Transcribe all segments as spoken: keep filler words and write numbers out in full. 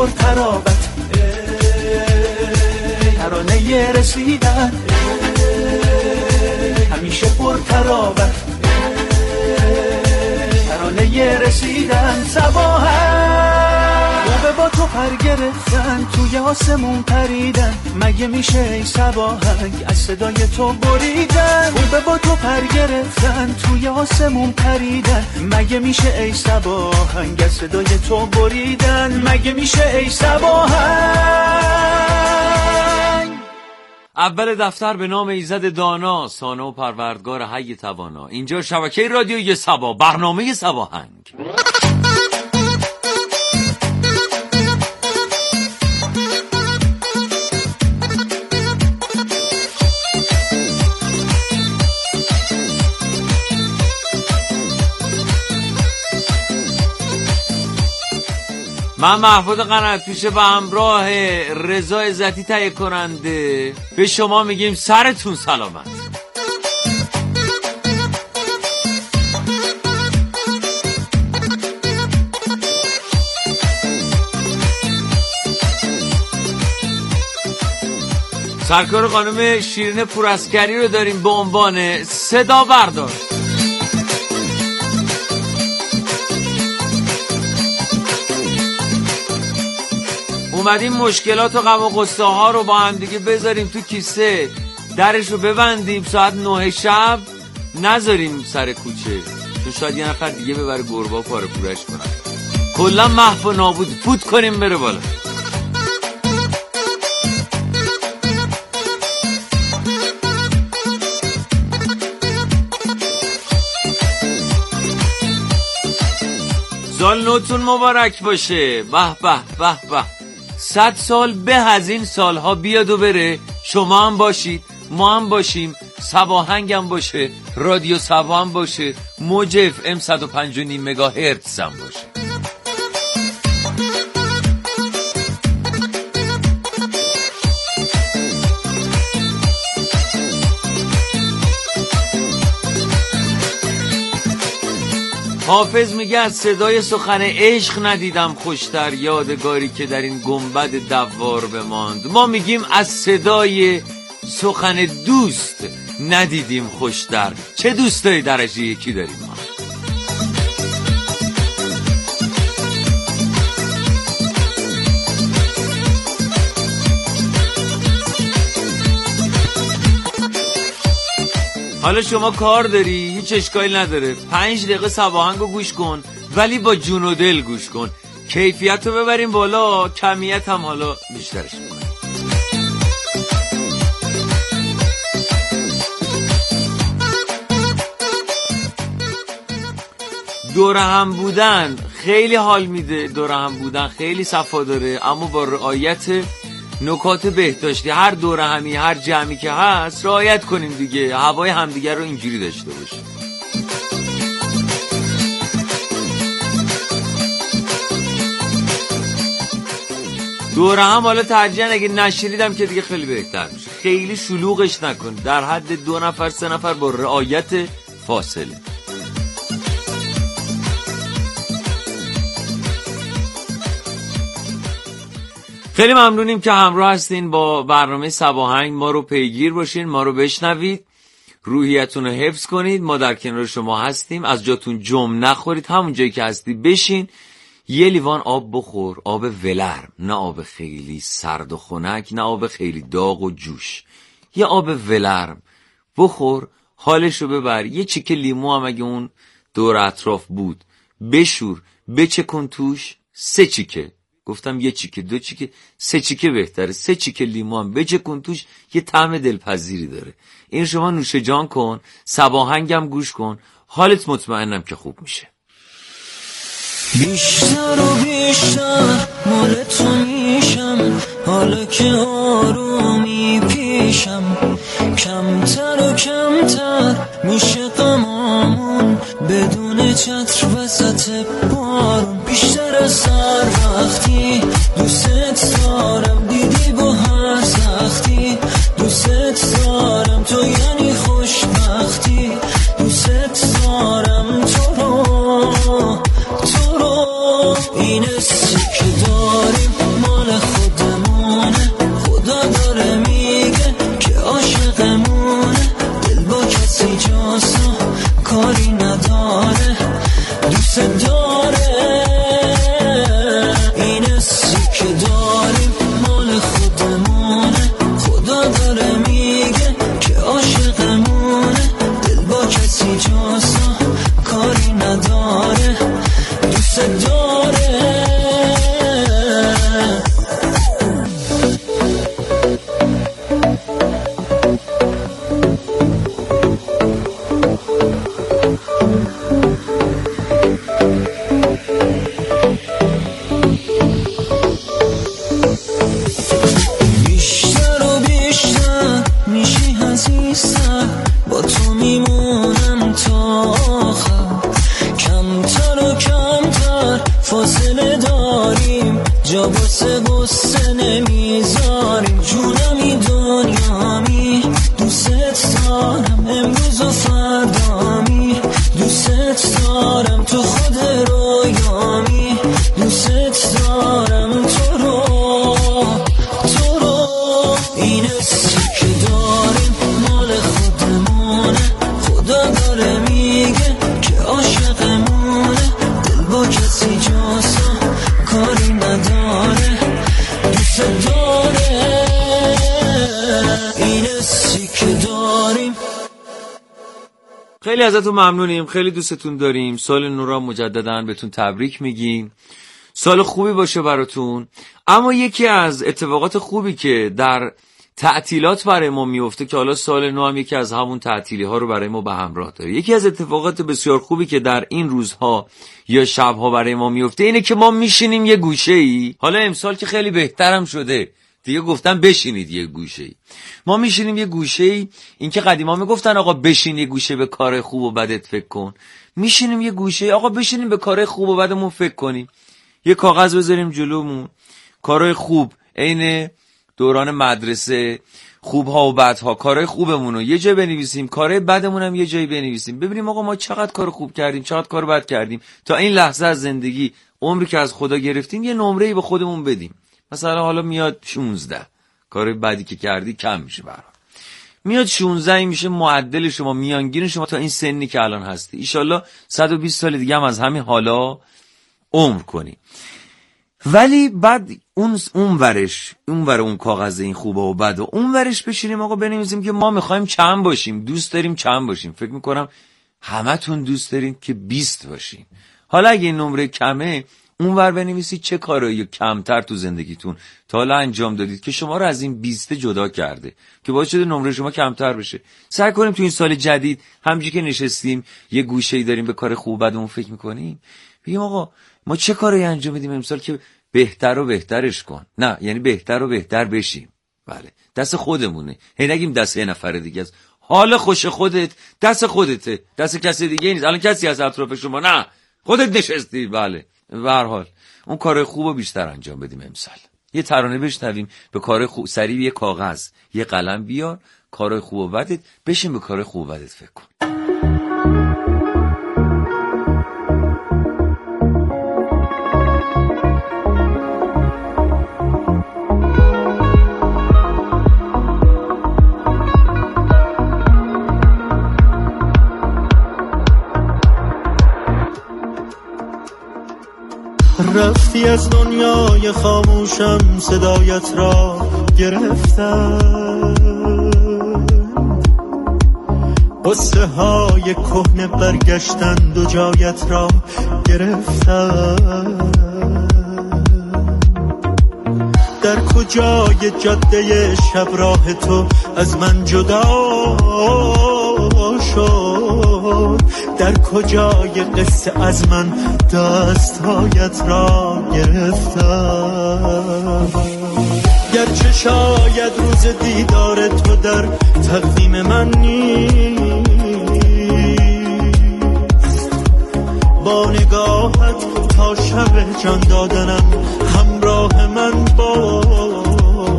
ترابت ترانه رسیدن همیشه پر ترابت ترانه رسیدن صباحن خوبه با تو پر گرفتن توی آسمون پریدن مگه میشه ای صباحنگ از صدای تو بریدن خوبه با تو پر گرفتن توی آسمون پریدن مگه میشه ای صباحنگ از صدای تو بریدن مگه میشه ای صباحنگ. اول دفتر به نام ایزد دانا، ثانی و پروردگار حی توانا. اینجا شبکه رادیویی صبا، برنامه صباهنگ. من محمود قنات‌پیشه به همراه رضا عزتی تهیه کننده به شما میگیم سرتون سلامت. سرکار خانم شیرین پوراسکری رو داریم به عنوان صدا بردار. اومدیم مشکلات و غم و غصه ها رو با هم دیگه بذاریم تو کیسه، درش رو ببندیم، ساعت نه شب نذاریم سر کوچه، چون شاید یه نفر دیگه ببره گربا پاره پورش کنن، کلا محو و نابود فوت کنیم بره بالا. سال نوتون مبارک باشه. به به به به. صد سال به از این سالها بیاد و بره. شما هم باشید، ما هم باشیم، صباهنگ هم باشه، رادیو صبا هم باشه، موج اف ام صد و پنج و نیم مگاهرتز هم باشه. حافظ میگه از صدای سخن عشق ندیدم خوشتر، یادگاری که در این گنبد دوار بماند. ما میگیم از صدای سخن دوست ندیدیم خوشتر. چه دوستای درجه یکی داریم ما؟ حالا شما کار داری، هیچ اشکالی نداره، پنج دقیقه صباهنگو گوش کن، ولی با جون و دل گوش کن. کیفیت رو ببریم بالا، کمیت هم حالا بیشترش میکنیم. دور هم بودن خیلی حال میده، دور هم بودن خیلی صفا داره، اما با رعایت نکات بهداشتی. هر دوره همی، هر جمعی که هست رعایت کنیم دیگه، هوای همدیگر رو اینجوری داشته باشیم. دوره هم حالا ترجیحاً اگه نشینیدم که دیگه خیلی بهتر میشه. خیلی شلوغش نکن، در حد دو نفر سه نفر با رعایت فاصله. خیلی ممنونیم که همراه هستین با برنامه صباهنگ. ما رو پیگیر باشین، ما رو بشنوید، روحیتون رو حفظ کنید. ما در کنار شما هستیم. از جاتون جم نخورید، همون جایی که هستی بشین، یه لیوان آب بخور، آب ولرم، نه آب خیلی سرد و خنک، نه آب خیلی داغ و جوش، یه آب ولرم بخور، حالش رو ببر. یه چیکه لیمو هم اگه اون دور اطراف بود بشور، بچکن توش، سه چیکه، گفتم یه چیکه، دو چیکه، سه چیکه بهتره، سه چیکه لیمو هم بچکن توش، یه طعم دلپذیری داره. این شما نوش جان کن، صباهنگم گوش کن، حالت مطمئنم که خوب میشه. بیشتر و بیشتر مال تو میشم، حالا که آرومی پیشم، کمتر و کمتر میشه غمامون، بدون چتر وسط بارون. بیشتر از هر وقتی دوست دارم، دیدی با هر سختی دوست دارم، تو یعنی خوشبختی، دوست دارم تو رو، تو رو. این حسی که داریم ما جا بسه بسه نمیذاریم جونمی دنیامی دوست دارم امروز و فردامی دوست دارم تو خود رویامی دوست دارم تو رو تو رو این حسی که داریم مال خودمونه خدا داره میگه که عاشقمونه دل با کسی جاسا کاری نداره دوست داره این حسی که داریم. خیلی ازتون ممنونیم، خیلی دوستتون داریم. سال نو را مجددا بهتون تبریک میگیم، سال خوبی باشه براتون. اما یکی از اتفاقات خوبی که در تعطیلات برای ما میفته که حالا سال نو هم یکی از همون تعطیلی ها رو برای ما به همراه داره، یکی از اتفاقات بسیار خوبی که در این روزها یا شبها برای ما میفته اینه که ما میشینیم یه گوشه ای. حالا امسال که خیلی بهترم شده دیگه، گفتن بشینید یه گوشه ای. ما میشینیم یه گوشه ای. این که قدیما میگفتن آقا بشین یه گوشه به کار خوب و بدت فکر کن، میشینیم یه گوشه ای. آقا بشینیم به کار خوب و بدمون فکر کنیم، یه کاغذ بذاریم جلومون، کارهای خوب عین دوران مدرسه، خوبها و بدها، کارهای خوبمون رو یه جای بنویسیم، کارهای بدمون هم یه جایی بنویسیم، ببینیم آقا ما چقدر کار خوب کردیم چقدر کار بد کردیم تا این لحظه از زندگی، عمری که از خدا گرفتیم یه نمره‌ای به خودمون بدیم. مثلا حالا میاد شانزده، کار بدی که کردی کم میشه برام، میاد شانزده میشه معدل شما، میانگین شما تا این سنی که الان هستی. ایشالله صد و بیست سال دیگه هم از همین حالا عمر کنی. ولی بعد اون اون ورش اون ور اون کاغذ این خوبه و بد و اون ورش بشینیم آقا بنویسیم که ما میخوایم چند باشیم، دوست داریم چند باشیم. فکر میکنم همتون دوست دارین که بیست باشین. حالا اگه این نمره کمه اون ور بنویسید چه کارایی کمتر تو زندگیتون تا حالا انجام دادید که شما رو از این بیست جدا کرده که باعث شده نمره شما کمتر بشه. سعی کنیم تو این سال جدید همونجوری که نشستیم یه گوشه‌ای داریم به کار خوب بدمون فکر میکنیم، بگیم آقا ما چه کاری انجام بدیم امسال که بهتر و بهترش کن. نه یعنی بهتر و بهتر بشیم. بله دست خودمونه، هی نگیم دست یه نفر دیگه است. حال خوش خودت دست خودته، دست کسی دیگه نیست. الان کسی از اطراف شما نه، خودت نشستی. بله به هر حال اون کار خوبو بیشتر انجام بدیم امسال. یه ترانه بشنویم به کار خوب، سریع یه کاغذ یه قلم بیار، کار خوب و بدت، بشین به کار خوب و بدت فکر کن. رفتی از دنیای خاموشم، صدایت را گرفتم، قصه های کهنه برگشتند و جایت را گرفتم. در کجای جاده شب راه تو از من جدا شد، در کجای قصه از من دستهایت را گرفتم. گرچه شاید روز دیدار تو در تقویم من نیست، با نگاهت تا شب جان دادنم همراه من باش.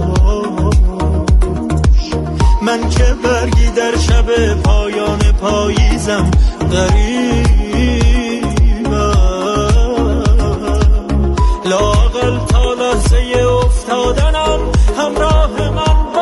من که برگی در شب پایان پاییزم غریبم، لااقل تا لحظه افتادنم همراه من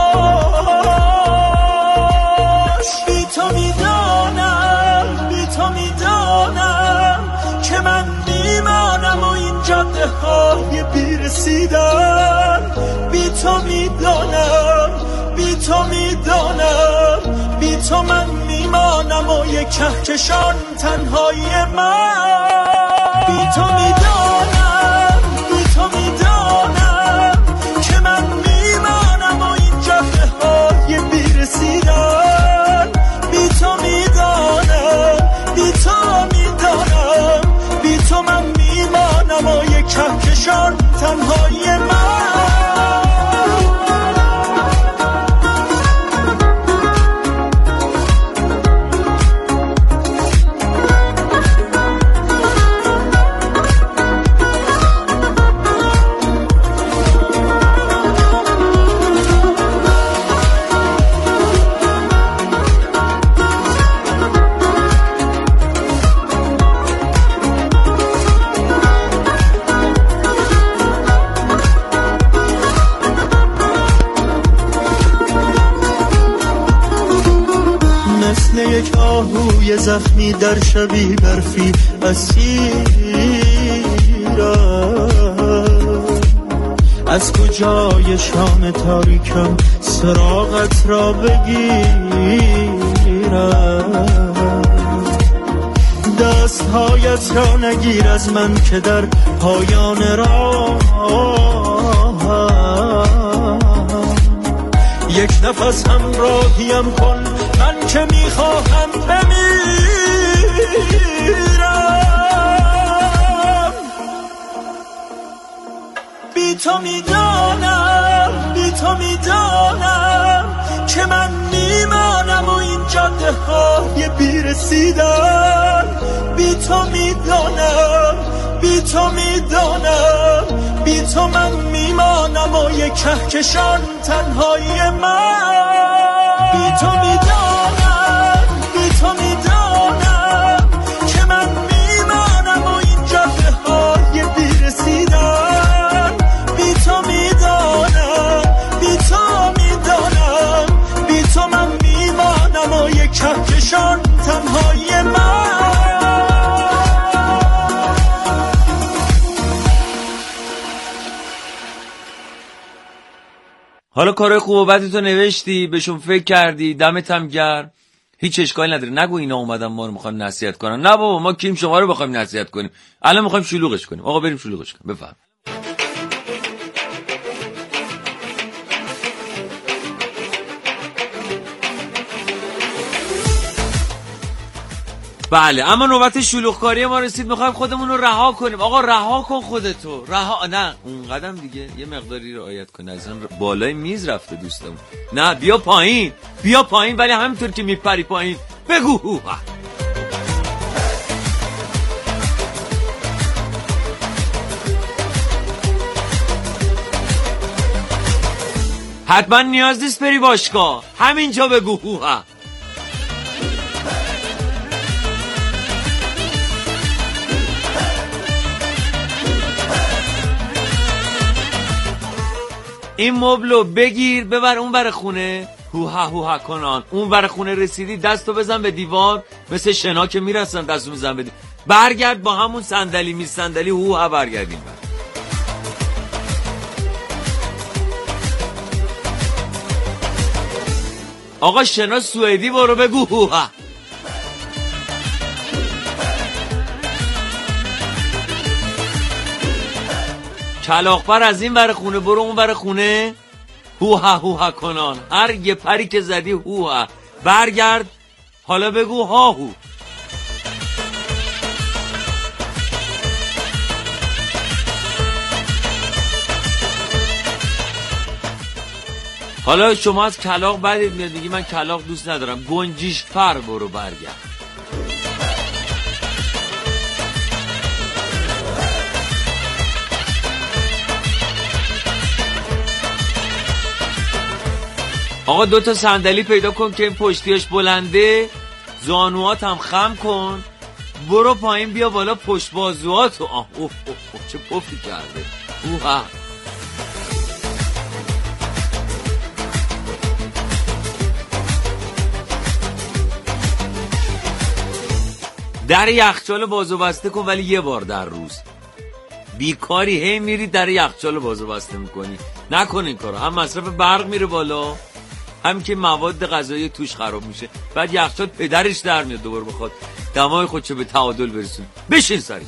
باش. بی تو میدانم بی تو میدانم که من میمانم و این جاده های بیرسیدن. بی تو میدانم بی تو میدانم بی تو من میمانم و یک کهکشان تنهایی من. بی تو میدانم بی تو میدانم که من میمانم و این جاده های بیرسیدن. بی تو میدانم بی تو میدانم بی تو من میمانم و یک کهکشان تنهایی من. آهوی زخمی در شبی برفی اسیرم. از کجای شام تاریکم سراغت را بگیرم؟ دستهایت را نگیر از من که در پایان راهم، یک نفس هم راهیم کن من که میخواهم بمیرم. بی تو میدانم بی تو میدانم که من میمانم و این جاده های بیرسیدن. بی تو میدانم بی تو میدانم بی تو من میمانم و یک کهکشان تنهایی من. بی تو میدانم بی تو میدانم که من میمانم و این جاده های بیرسیدن. بی تو میدانم بی تو میدانم بی تو من میمانم و یک کهکشان تنهایی من. حالا کارهای خوب و بدتو نوشتی، بهشون فکر کردی، دمت هم گرم، هیچ اشکالی نداره. نگو اینا اومدن ما رو میخوان نصیحت کنن. نه بابا، ما کیم شما رو بخوایم نصیحت کنیم؟ الان میخوایم شلوغش کنیم. آقا بریم شلوغش کنیم. بفهم. بله، اما نوبت شلوغکاری ما رسید. میخوایم خودمون رو رها کنیم. آقا رها کن خودتو، رها. نه اون قدم دیگه یه مقداری رعایت کن. از اون بالای میز رفته دوستمون. نه بیا پایین، بیا پایین، ولی همینطور که میپری پایین بگو. حتما نیاز نیست بری باشگاه، همینجا بگو. این مبلو بگیر ببر اون بر خونه، هوها هوها کنان. اون بر خونه رسیدی دستو بزن به دیوار، مثل شنا که میرسن دستو میزن به دیوار. برگرد با همون صندلی می صندلی هوها برگردیم بر. آقا شنا سوئدی برو بگو هوها. کلاغ‌پر از این ور خونه برو اون ور خونه، هوها هوها کنان. هر یه پری که زدی هوها. برگرد حالا بگو هاهو. حالا شما از کلاغ بدید میاد دیگه، من کلاغ دوست ندارم. گنجیش پر برو برگرد. آقا دو تا صندلی پیدا کن که این پشتیاش بلنده، زانوات هم خم کن، برو پایین بیا بالا پشت بازوهاتو. آه اوه اوه اوه چه پفی کرده. اوه در یخچال بازو بسته کن، ولی یه بار در روز. بیکاری هی میری در یخچال بازو بسته میکنی. نکن این کارو. هم مصرف برق میره بالا، هم که مواد غذایی توش خراب میشه. بعد یخچال پدرش در میاد دوباره بخواد دمای خودشو به تعادل برسونه. بشین سری.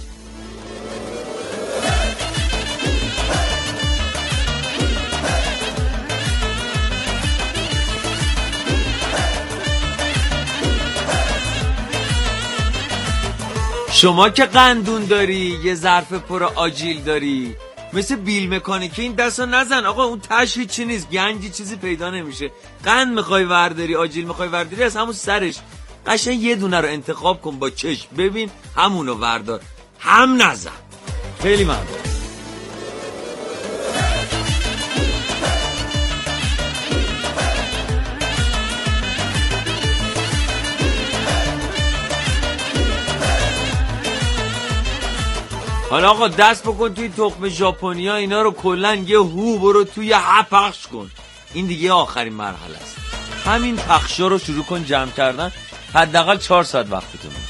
شما که قندون داری، یه ظرف پر آجیل داری، مثل بیل مکانیکی این دستو نزن. آقا اون تش هیچی نیست، گنجی چیزی پیدا نمیشه. قند میخوای ورداری، آجیل میخوای ورداری، از همون سرش قشنگ یه دونه رو انتخاب کن با چشم، ببین همونو وردار، هم نزن. خیلی ممنون. حالا آقا دست بکن توی تخم ژاپنیا، اینا رو کلن یه هو برو توی ها پخش کن. این دیگه آخرین مرحله است. همین پخشا رو شروع کن جمع کردن. حداقل چهار ساعت وقتتون میگیره.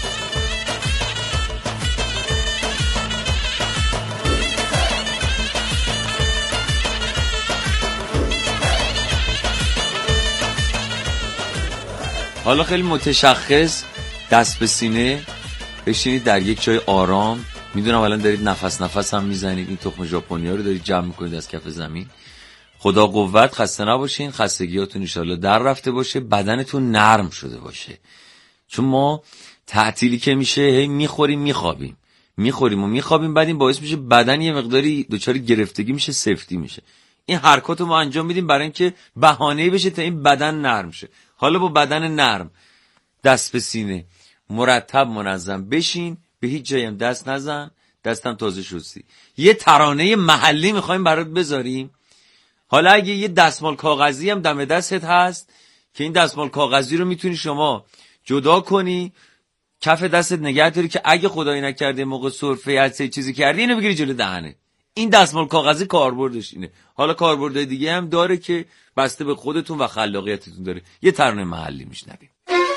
حالا خیلی متشخص دست به سینه بشینید در یک جای آرام. میدونم الان دارید نفس نفس هم میزنید، این تخم ژاپنیا رو دارید جمع میکنید از کف زمین. خدا قوت، خسته نباشین، خستگیاتون ان شاءالله در رفته باشه، بدنتون نرم شده باشه. چون ما تعطیلی که میشه هی میخوریم میخوابیم میخوریم و میخوابیم، بعد این باعث میشه بدن یه مقداری دچار گرفتگی میشه، سفتی میشه. این حرکاتو ما انجام میدیم برای اینکه بهانه‌ای بشه تا این بدن نرم شه. حالا با بدن نرم دست به سینه مرتب منظم بشین، به هیچ جایی هم دست نزن، دستم تازه شستی. یه ترانه محلی میخوایم برات بذاریم. حالا اگه یه دستمال کاغذی هم دم دستت هست که این دستمال کاغذی رو میتونی شما جدا کنی، کف دستت نگه داری که اگه خدایی نکرده موقع سرفه عطسه چیزی کردی اینو بگیری جلو دهنه. این دستمال کاغذی کاربردش اینه. حالا کاربرد دیگه هم داره که بسته به خودتون و خلاقیتتون داره. یه ترانه محلی میشنویم.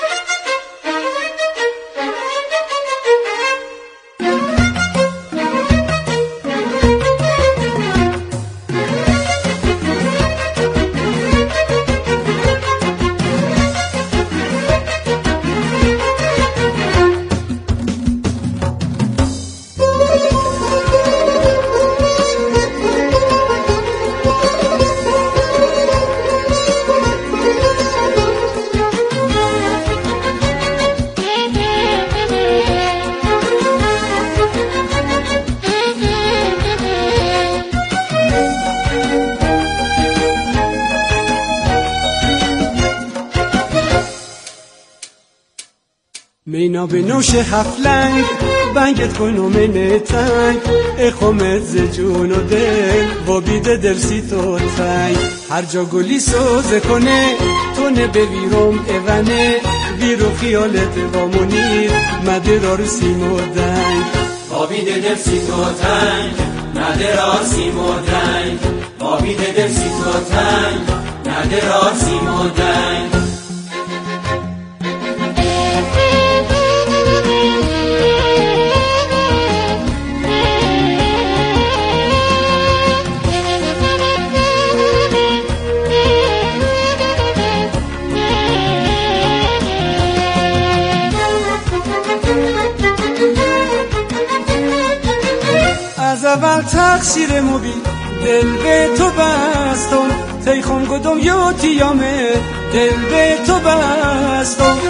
مینا به نوش هفلنگ بنگت کنو من تنگ اخومت ز جون و دل و بیده درسی تو تنگ هر جا گلی سوزه کنه تو نبه ویروم ایونه ویرو خیالت و منیر مده را سیم و دنگ و بیده درسی تو تنگ مده را سیم و دنگ و بیده درسی تو تنگ مده را سیم و دنگ از اول تقصیر مبی دل به تو بستم تیخم گدم یا تیامه دل به تو بستم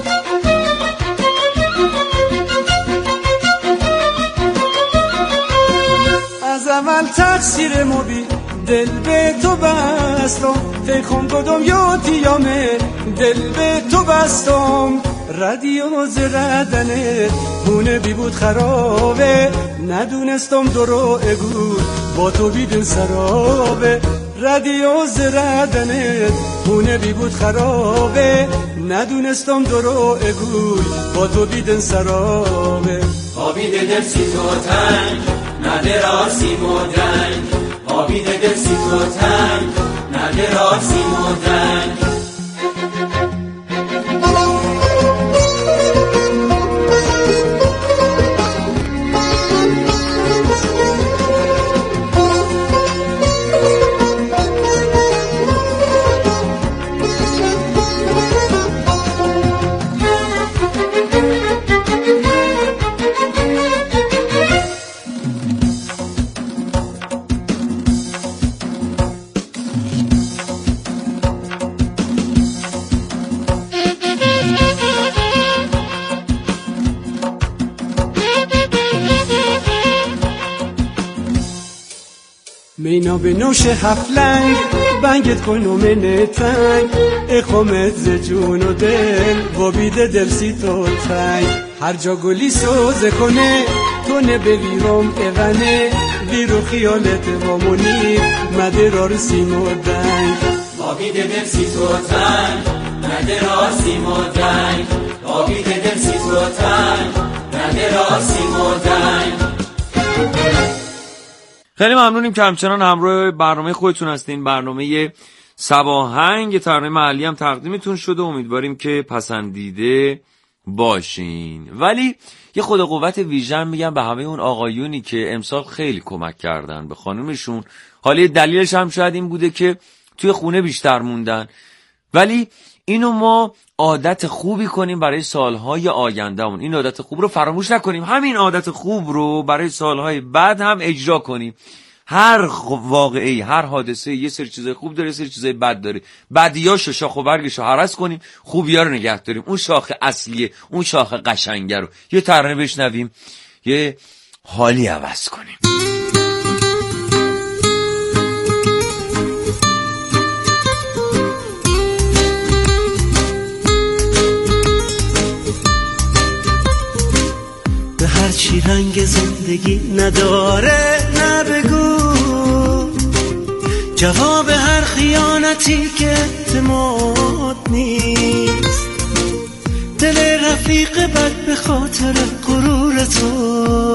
از اول تقصیر مبی دل به تو بستم تیخم گدم یا تیامه دل به تو بستم رادیو زردنه بونه بی بود خرابه ندونستم درو اگو با تو بیدن سرابه رادیو زردنه بونه بی بود خرابه ندونستم درو اگو با تو بیدن سرابه آبیده درسی تو تنگ نده راسی مدنگ آبیده درسی تو تنگ نده راسی مدنگ مینا به نوش هفلنگ بنگت کنو من تنگ اخومت ز جون و دل و بیده درسی تو تنگ هر جا گلی سوزه کنه تو نبه ویروم ایونه ویرو خیالت و منیر مده را رسیم و دنگ و بیده درسی تو تنگ مده را سیم و دنگ و بیده درسی تو تنگ مده را سیم و دنگ. خیلی ممنونیم که همچنان همراه برنامه خودتون هستین. برنامه صباهنگ ترانه محلی هم تقدیمتون شده، امیدواریم که پسندیده باشین. ولی یه خود قوت ویژن میگم به همه اون آقایونی که امسال خیلی کمک کردن به خانومشون. حالا دلیلش هم شاید این بوده که توی خونه بیشتر موندن، ولی اینو ما عادت خوبی کنیم برای سالهای آیندهمون. این عادت خوب رو فراموش نکنیم، همین عادت خوب رو برای سالهای بعد هم اجرا کنیم. هر واقعی، هر حادثه یه سری چیزای خوب داره، یه سری چیزای بد داره. بدیاشو شاخ و برگشو هرس کنیم، خوبیا رو نگه داریم. اون شاخ اصلیه، اون شاخ قشنگه رو یه ترانه بشنویم، یه حالی عوض کنیم. به هر چی رنگ زندگی نداره نبگو، جواب هر خیانتی که اعتماد نیست. دل رفیق بد به خاطر غرور تو،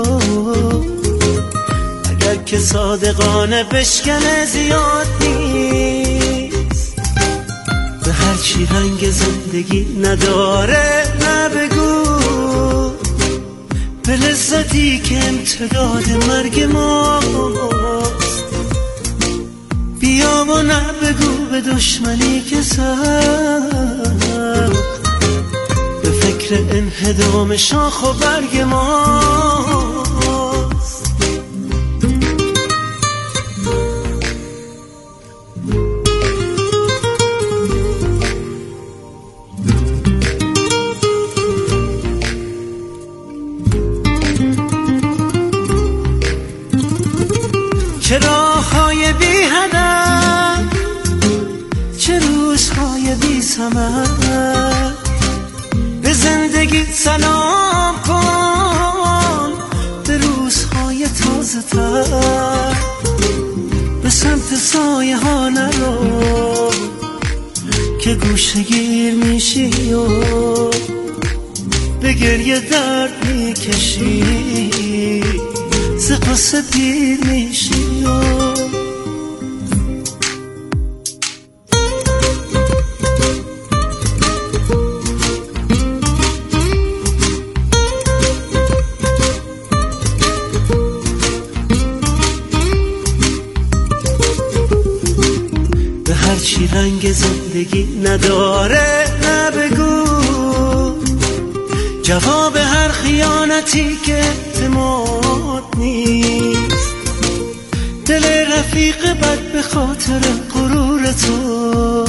اگر که صادقانه بشکنه زیاد نیست. به هر چی رنگ زندگی نداره نبگو، به لذتی که امتداد مرگ ماست. بیا و نبگو به دشمنی که سخت به فکر انهدام شاخ و برگ ماست. چه راه‌های بی هدف، چه روزهای بی ثمر، به زندگی سلام کن، به روزهای تازه تر. به سمت سایه ها نرو که گوشه گیر میشی و به گریه درد میکشی، ز قصه پیر میشی و به هر چی رنگ زندگی نداره نبگو، جواب هر خیانتی که اعتماد نیست. دل رفیق بد به خاطر غرور تو،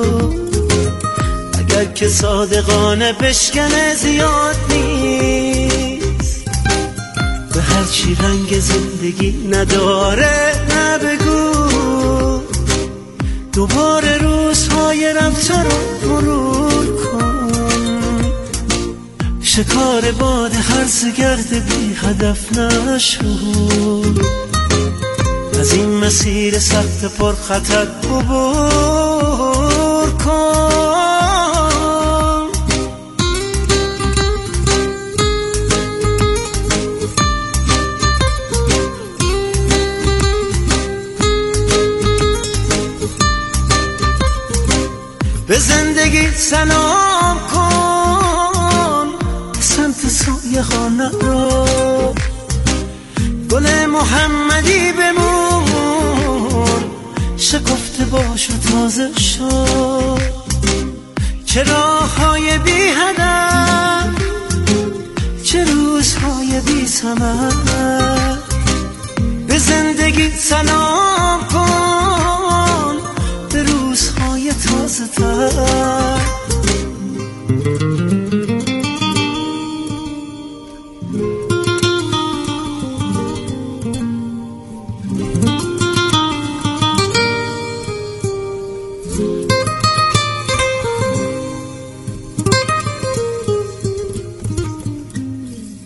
اگر که صادقانه بشکنه زیاد نیست. به هر چی رنگ زندگی نداره نبگو، دوباره روزهای رفته رو مرور کن. شکار باد هرز گرد بی هدف نشو، از این مسیر سخت پر خطر عبور کن. به زندگی سلام کن، سمت سایه ها نرو، گل محمدی بمون، شکفته باش و تازه شو. چه راههای بی هدف، چه روزهای بی ثمر، به زندگی سلام کن، به روزهای تازه تر.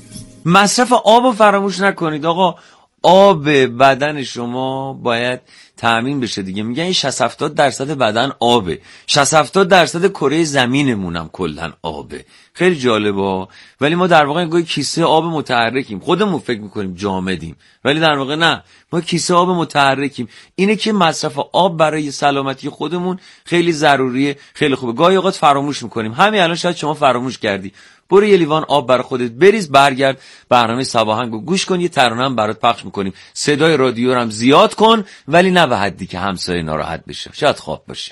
مصرف آب رو فراموش نکنید آقا. آب بدن شما باید تامین بشه دیگه. میگن این شصت هفتاد درصد بدن آبه، شصت هفتاد درصد کره زمینمون هم کلا آبه. خیلی جالبه. ولی ما در واقع گویا کیسه آب متحرکیم، خودمون فکر میکنیم جامدیم ولی در واقع نه، ما کیسه آب متحرکیم. اینه که مصرف آب برای سلامتی خودمون خیلی ضروریه، خیلی خوبه. گاهی اوقات فراموش میکنیم. همین الان شاید شما فراموش کردی، برو یه لیوان آب برای خودت بریز، برگرد برنامه صباحنگو گوش کن، یه ترانه هم برات پخش میکنیم. صدای رادیو رو هم زیاد کن ولی نه به حدی که همسایه ناراحت بشه، شاید خواب باشه.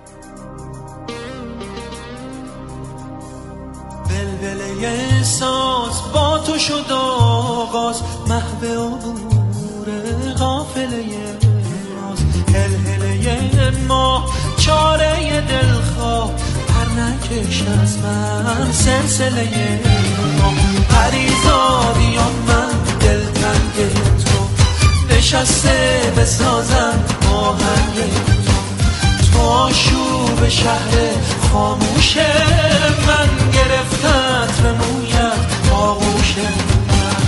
بلبله احساس با تو شد آغاز، محو عبور قافله ناز، هلهله ما چاره دلخواه، پر نکش از من سلسله ما، پریزادیان من دلتنگ تو، نشسته بسازم آهنگ تو، تو آشوب شهر خاموش من، گرفتت به مویت آغوش من.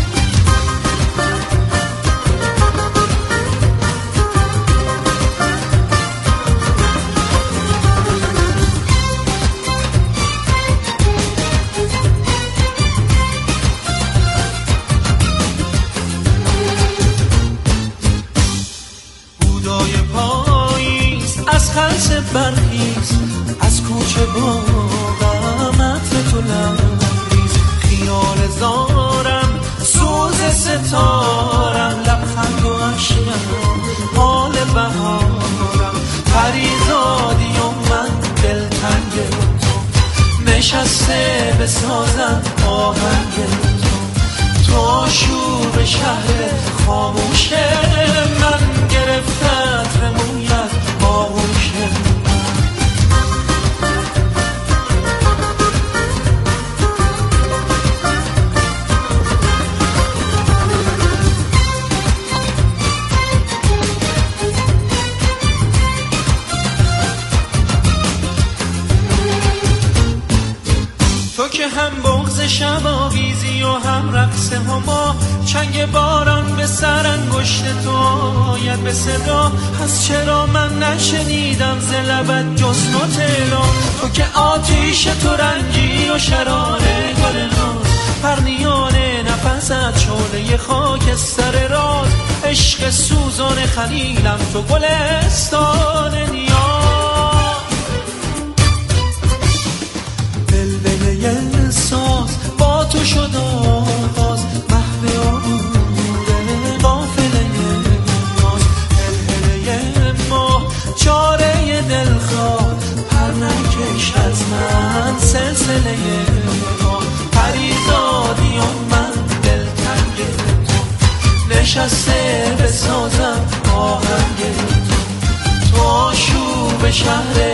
خلص برخیز از کوچه باغم، عطر تو لبریز، خیال زارم سوز ستارم، لبخند و اشکم حال بهارم، پریزادی و من دلتنگ تو، نشسته بسازم آهنگ تو، تو آشوب شهر خاموش من، گرفتت رمویت آغوش من. تو که هم بغض شب آویزی و هم رقص هما، چنگ باران به سر انگشت تو آید به صدا، پس چرا من نشنیدم ز لبت جز نوت اعلام، تو که آتیش تو رنگی و شراره گل ناز، پرنیانه نفست شعله خاکستر راز، عشق سوزان خلیلم تو گلستان نیاز، بلبله احساس با تو شد آغاز، محو عبور قافله ناز، هلهله ما چاره دلخواه، پر نکش از من سلسله ما، پریزادی و من دلتنگ تو، نشسته بسازم آهنگ تو، تو آشوب شهر